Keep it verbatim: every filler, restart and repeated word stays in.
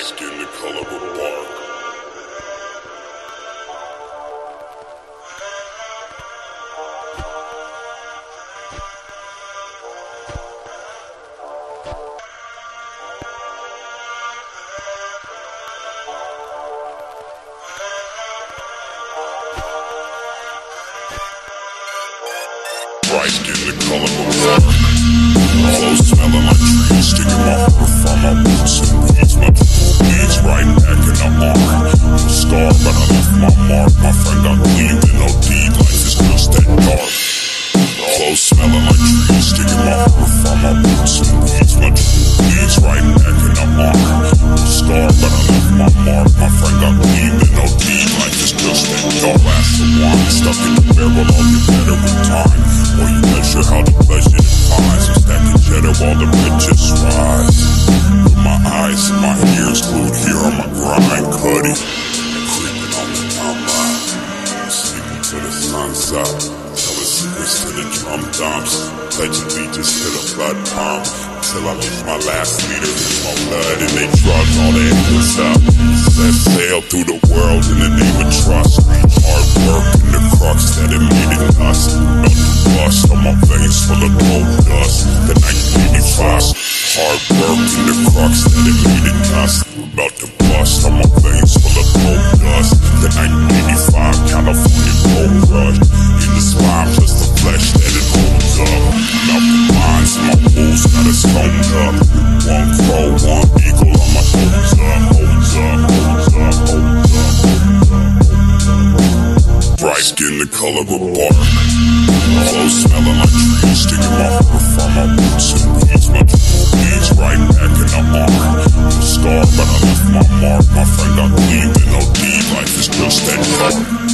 skin the color of bark. Bright skin the color of bark. Clothes smelling like trees, sticking my heart from my roots and weeds. My weeds right back in the arm. I'm scarred, but I left my mark. My friend got clean with no deed. Life is just that dark. Clothes smelling like trees, sticking my heart from my roots and weeds. My weeds right back in the arm. I'm scarred, but I left my mark. My friend got clean with no deed. Life is just that dark. Glass of wine stuck in the barrel, I'll get better with time. Or you measure how the pleasure defies. I'm stacking cheddar while the riches rise. With my eyes and my ears glued here on my grind, cutty. Creeping on the timeline, sleeping till the sun's up. Telling secrets to the drum dumps. Pledge allegiance to the blood pump. Till I leave my last leader in my blood. And they drug all their endless up. Set sail through the world in the name of trust. Hard work and the crux that it made it us. Bust on my veins full of gold dust. The nineteen eighty-five. Hard work and the crux that it made it us. About to bust on my veins full of gold dust. The nineteen eighty-five California gold rush. In the spine plus the flesh that it holds up. Mouth the minds and my wolves got us stoned up. One crow, one eagle on my holds up. Holds up, holds up, holds up, holds up. Bright skin the color of bark. Clothes smelling like trees, sticking my heart from my roots and weeds. My weeds right back in the arm. I'm scarred, but I left my mark. My friend got clean with no deed. Life is just that dark.